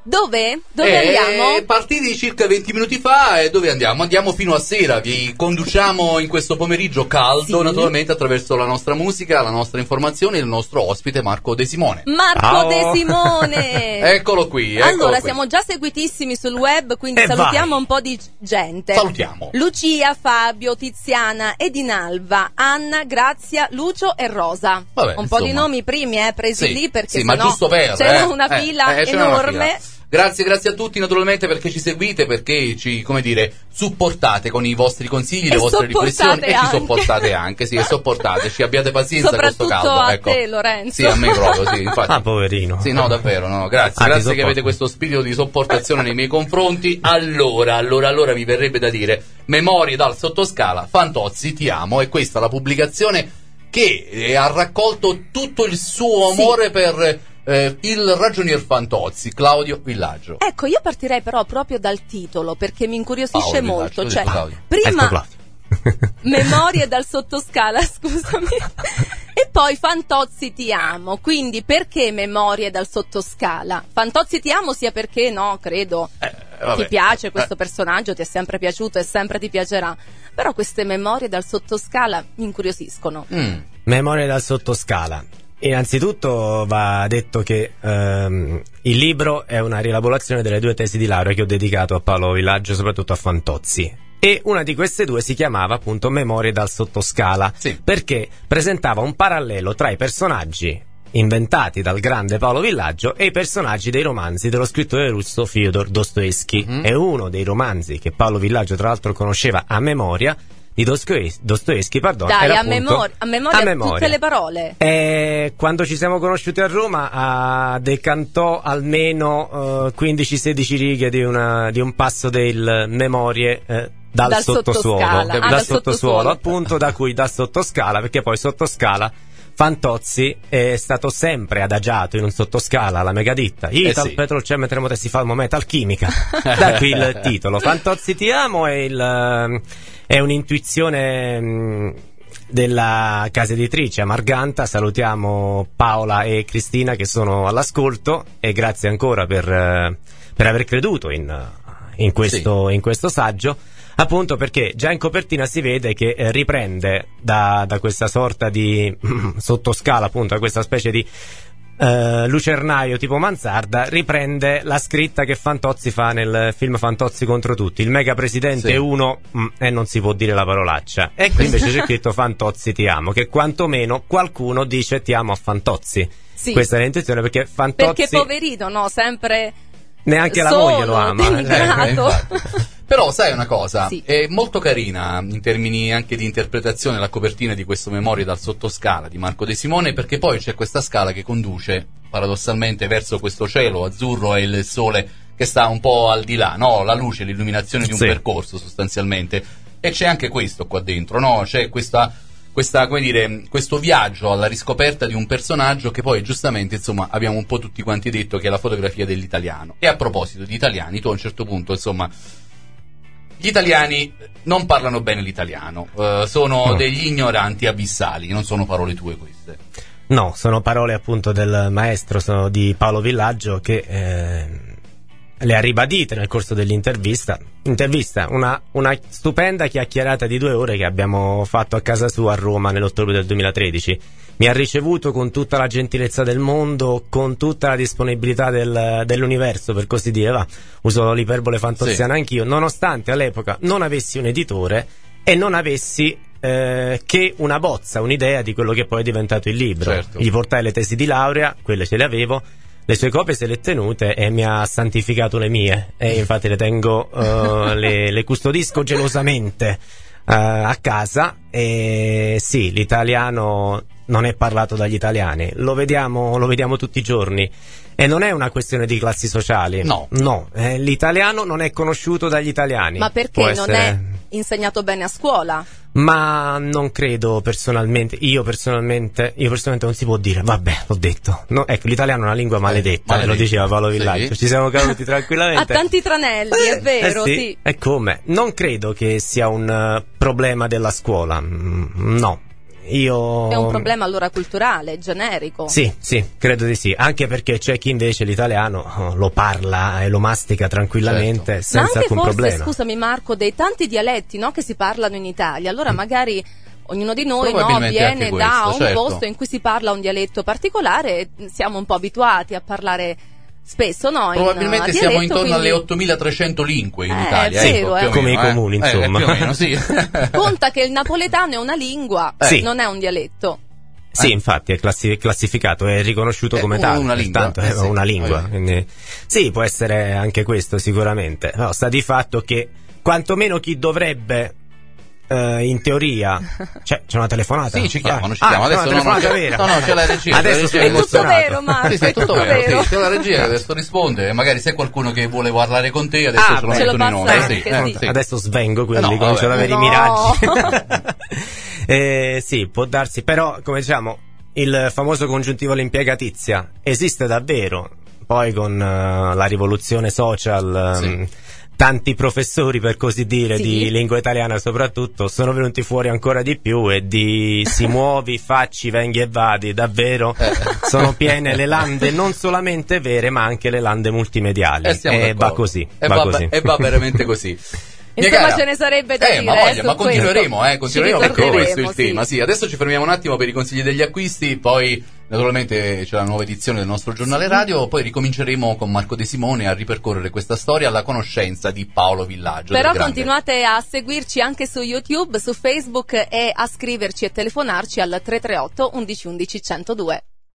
Dove? Dove andiamo? Partiti circa 20 minuti fa, e dove andiamo? Andiamo fino a sera, vi conduciamo in questo pomeriggio caldo, naturalmente attraverso la nostra musica, la nostra informazione e il nostro ospite Marco De Simone. Marco De Simone! Eccolo qui. Allora, siamo già seguitissimi sul web, quindi salutiamo un po' di gente. Salutiamo. Lucia, Fabio, Tiziana, Edinalva, Anna, Grazia, Lucio e Rosa. Vabbè, un po' di nomi primi presi lì, perché ma giusto per, c'è una fila enorme. Grazie a tutti naturalmente perché ci seguite, perché ci, come dire, supportate con i vostri consigli, le vostre riflessioni e ci sopportate anche, sì, e sopportateci, abbiate pazienza con questo caldo. Soprattutto a ecco. te, Lorenzo. Sì, a me proprio, sì, infatti. Poverino. Sì, no, davvero, no, grazie che avete questo spirito di sopportazione nei miei confronti. Allora mi verrebbe da dire, Memorie dal sottoscala, Fantozzi, ti amo, e questa è la pubblicazione che ha raccolto tutto il suo amore per il ragionier Fantozzi, Claudio Villaggio. Ecco, io partirei però proprio dal titolo, perché mi incuriosisce molto. Villaggio, cioè, prima Memorie dal sottoscala, scusami, e poi Fantozzi ti amo. Quindi perché Memorie dal sottoscala? Fantozzi ti amo sia perché, no, credo, ti piace questo personaggio, ti è sempre piaciuto e sempre ti piacerà. Però queste Memorie dal sottoscala mi incuriosiscono. Memorie dal sottoscala. Innanzitutto va detto che il libro è una rielaborazione delle 2 tesi di laurea che ho dedicato a Paolo Villaggio, soprattutto a Fantozzi, e una di queste 2 si chiamava appunto Memorie dal sottoscala, perché presentava un parallelo tra i personaggi inventati dal grande Paolo Villaggio e i personaggi dei romanzi dello scrittore russo Fyodor Dostoevskij. È uno dei romanzi che Paolo Villaggio tra l'altro conosceva a memoria di Dostoevskij, Dai, era a memoria tutte le parole. Quando ci siamo conosciuti a Roma decantò almeno 15-16 righe di un passo del Memorie dal sottosuolo. Dal sottosuolo, appunto, da cui dal sottoscala, perché poi sottoscala Fantozzi è stato sempre adagiato in un sottoscala alla megaditta Ital Petrolcem Tremotessifalmo Metal Chimica. Da qui il titolo. Fantozzi ti amo è un'intuizione della casa editrice Amarganta. Salutiamo Paola e Cristina che sono all'ascolto, e grazie ancora per aver creduto in questo saggio, appunto perché già in copertina si vede che riprende da questa sorta di sottoscala, appunto, da questa specie di lucernaio tipo mansarda, riprende la scritta che Fantozzi fa nel film Fantozzi contro tutti, il mega presidente uno e non si può dire la parolaccia, e qui invece c'è scritto Fantozzi ti amo, che quantomeno qualcuno dice ti amo a Fantozzi. Questa è l'intenzione, perché Fantozzi, perché poverino, no, sempre neanche la moglie lo ama. Però sai una cosa, è molto carina in termini anche di interpretazione la copertina di questo Memorie dal sottoscala di Marco De Simone, perché poi c'è questa scala che conduce paradossalmente verso questo cielo azzurro e il sole che sta un po' al di là, no? La luce, l'illuminazione di un percorso sostanzialmente, e c'è anche questo qua dentro, no? C'è questa, come dire, questo viaggio alla riscoperta di un personaggio che poi giustamente, insomma, abbiamo un po' tutti quanti detto che è la fotografia dell'italiano. E a proposito di italiani, tu a un certo punto, insomma, gli italiani non parlano bene l'italiano, sono degli ignoranti abissali, non sono parole tue queste. No, sono parole appunto del maestro, sono di Paolo Villaggio, che le ha ribadite nel corso dell'intervista. Una stupenda chiacchierata di 2 ore che abbiamo fatto a casa sua a Roma nell'ottobre del 2013. Mi ha ricevuto con tutta la gentilezza del mondo, con tutta la disponibilità dell'universo, per così dire, uso l'iperbole fantoziana anch'io, nonostante all'epoca non avessi un editore e non avessi che una bozza, un'idea di quello che poi è diventato il libro. Gli portai le tesi di laurea, quelle ce le avevo, le sue copie se le ha tenute e mi ha santificato le mie, e infatti le tengo, le custodisco gelosamente a casa. E sì, l'italiano non è parlato dagli italiani, lo vediamo tutti i giorni, e non è una questione di classi sociali, no, l'italiano non è conosciuto dagli italiani. Ma perché non è insegnato bene a scuola? Ma non credo personalmente, io personalmente non si può dire, vabbè, l'ho detto, no, ecco, l'italiano è una lingua maledetta, lo diceva Paolo Villaggio, ci siamo caduti tranquillamente. Ha tanti tranelli, è vero, sì. E come? Non credo che sia un problema della scuola, no. io... È un problema allora culturale, generico? Sì, credo di sì, anche perché c'è chi invece l'italiano lo parla e lo mastica tranquillamente, certo, senza alcun problema. Forse, scusami Marco, dei tanti dialetti, no, che si parlano in Italia, allora magari ognuno di noi, no, viene da un posto in cui si parla un dialetto particolare e siamo un po' abituati a parlare spesso, no? Probabilmente siamo intorno alle 8.300 lingue in Italia, vero, come i comuni, insomma. Più o meno, sì. Conta che il napoletano è una lingua, non è un dialetto. Sì, infatti è classificato, è riconosciuto come tale, una lingua, è una lingua. Quindi, sì, può essere anche questo sicuramente. No, sta di fatto che quantomeno chi dovrebbe in teoria c'è una telefonata. Sì, ci chiamano. Adesso vera. No, c'è la regia. Adesso è tutto vero, Marco. Sì, è tutto vero. Sì, c'è la regia che adesso risponde. Magari se qualcuno che vuole parlare con te, adesso ce lo mettono in nome. Sì. Adesso svengo quelli, comincio ad avere i miraggi. Sì, può darsi, però come diciamo, il famoso congiuntivo all'impiegatizia esiste davvero. Poi con la rivoluzione social, tanti professori, per così dire, di lingua italiana soprattutto, sono venuti fuori ancora di più, e di si muovi, facci, venghi e vadi, davvero sono piene le lande non solamente vere ma anche le lande multimediali, e va così, e va veramente così. Insomma, ce ne sarebbe da dire. Ma continueremo perché questo è il tema. Sì, adesso ci fermiamo un attimo per i consigli degli acquisti, poi naturalmente c'è la nuova edizione del nostro giornale radio, poi ricominceremo con Marco De Simone a ripercorrere questa storia alla conoscenza di Paolo Villaggio. Però continuate a seguirci anche su YouTube, su Facebook, e a scriverci e telefonarci al 338 11 11 102.